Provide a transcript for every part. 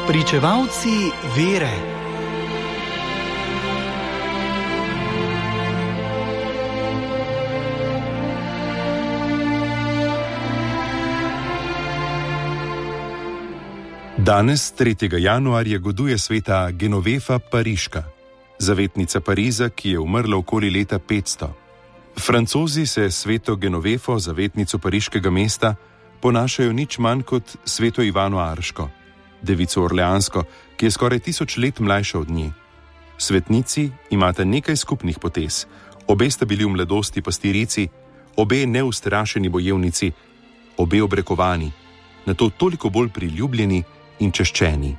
Pričevalci vere. Danes, 3. januarja, goduje sveta Genovefa Pariška, zavetnica Pariza, ki je umrla okoli leta 500. Francozi se sveto Genovefo, zavetnico pariškega mesta, ponašajo nič manj kot sveto Ivano Arško, devico Orleansko, ki je skoraj 1000 let mlajša od nje. Svetnici imata nekaj skupnih potez. Obe sta bili v mladosti pastirici, obe neustrašeni bojevnici, obe obrekovani, nato toliko bolj priljubljeni in čaščeni.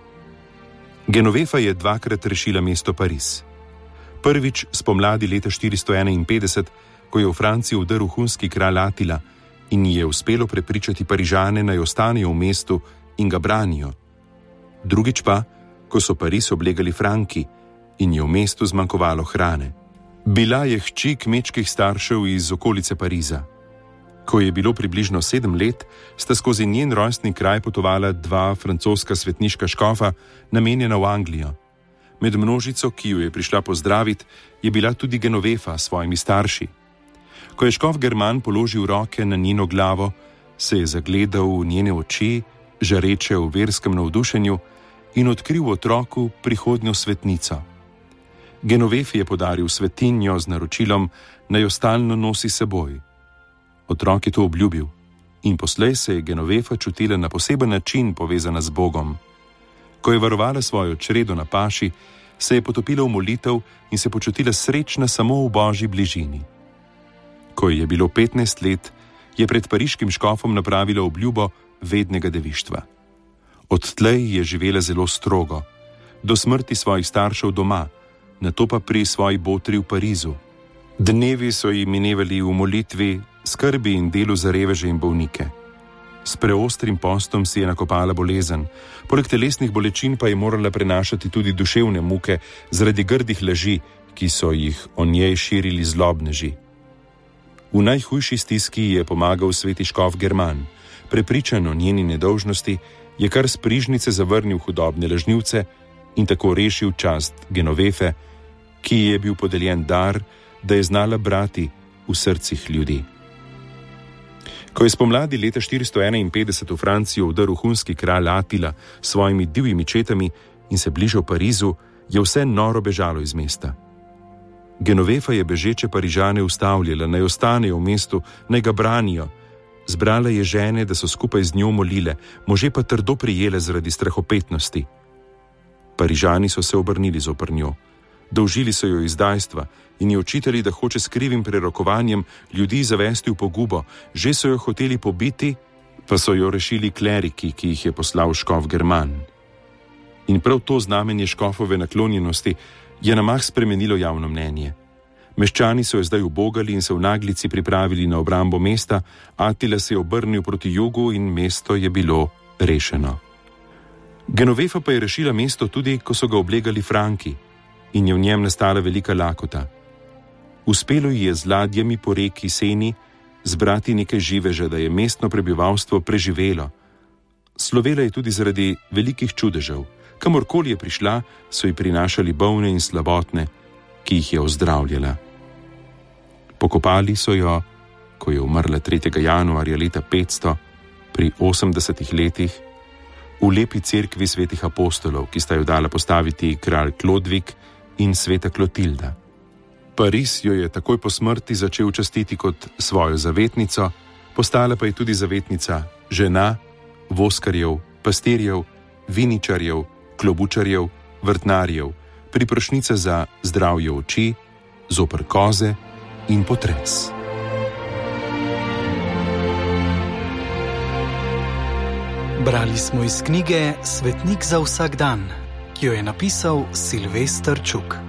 Genovefa je dvakrat rešila mesto Pariz. Prvič spomladi leta 451, ko je v Francijo vdrl hunski kralj Atila in ji je uspelo prepričati Parižane, naj ostanejo v mestu in ga branijo. Drugič pa, ko so Pariz oblegali Franki in je v mestu zmanjkovalo hrane. Bila je hči kmečkih staršev iz okolice Pariza. Ko je bilo približno 7 let, sta skozi njen rojstni kraj potovala 2 francoska svetniška škofa, namenjena v Anglijo. Med množico, ki jo je prišla pozdraviti, je bila tudi Genovefa s svojimi starši. Ko je škof German položil roke na njeno glavo, se je zagledal v njene oči, žareče v verskem navdušenju, in odkril v otroku prihodnjo svetnico. Genovefi je podaril svetinjo z naročilom, naj jo stalno nosi seboj. Otrok je to obljubil in poslej se je Genovefa čutila na poseben način povezana z Bogom. Ko je varovala svojo čredo na paši, se je potopila v molitev in se počutila srečna samo v Božji bližini. Ko je bilo 15 let, je pred pariškim škofom napravila obljubo vednega devištva. Odtlej je živela zelo strogo, do smrti svojih staršev doma, nato pa pri svoji botri v Parizu. Dnevi so ji minevali v molitvi, skrbi in delu za reveže in bolnike. S preostrim postom si je nakopala bolezen, poleg telesnih bolečin pa je morala prenašati tudi duševne muke zaradi grdih laži, ki so jih o njej širili zlobneži. V najhujši stiski je pomagal sveti škof German. Prepričan o njeni nedolžnosti, je kar s prižnice zavrnil hudobne lažnivce in tako rešil čast Genovefe, ki ji je bil podeljen dar, da je znala brati v srcih ljudi. Ko je spomladi leta 451 v Francijo vdrl hunski kralj Atila s svojimi divjimi četami in se bližal Parizu, je vse noro bežalo iz mesta. Genovefa je bežeče Parižane ustavljala, naj ostanejo v mestu, naj ga branijo. Zbrala je žene, da so skupaj z njo molile, može pa trdo prijele zaradi strahopetnosti. Parižani so se obrnili zoper njo. Dolžili so jo izdajstva in ji očitali, da hoče s krivim prerokovanjem ljudi zavesti v pogubo. Že so jo hoteli pobiti, pa so jo rešili kleriki, ki jih je poslal škof German. In prav to znamenje škofove naklonjenosti je na mah spremenilo javno mnenje. Meščani so jo zdaj ubogali in se v naglici pripravili na obrambo mesta, Atila se je obrnil proti jugu in mesto je bilo rešeno. Genovefa pa je rešila mesto tudi, ko so ga oblegali Franki in je v njem nastala velika lakota. Uspelo ji je z ladjami po reki Seni zbrati nekaj živeža, da je mestno prebivalstvo preživelo. Slovela je tudi zaradi velikih čudežev. Kamorkoli je prišla, so ji prinašali bolne in slabotne, ki jih je ozdravljala. Pokopali so jo, ko je umrla 3. januarja leta 500, pri 80 letih, v lepi cerkvi svetih apostolov, ki sta jo dala postaviti kralj Klodvik in sveta Klotilda. Pariz jo je takoj po smrti začel častiti kot svojo zavetnico, postala pa je tudi zavetnica žena, voskarjev, pastirjev, viničarjev, klobučarjev, vrtnarjev, priprošnica za zdravje oči, zoper koze in potres. Brali smo iz knjige Svetnik za vsak dan, ki jo je napisal Silvester Čuk.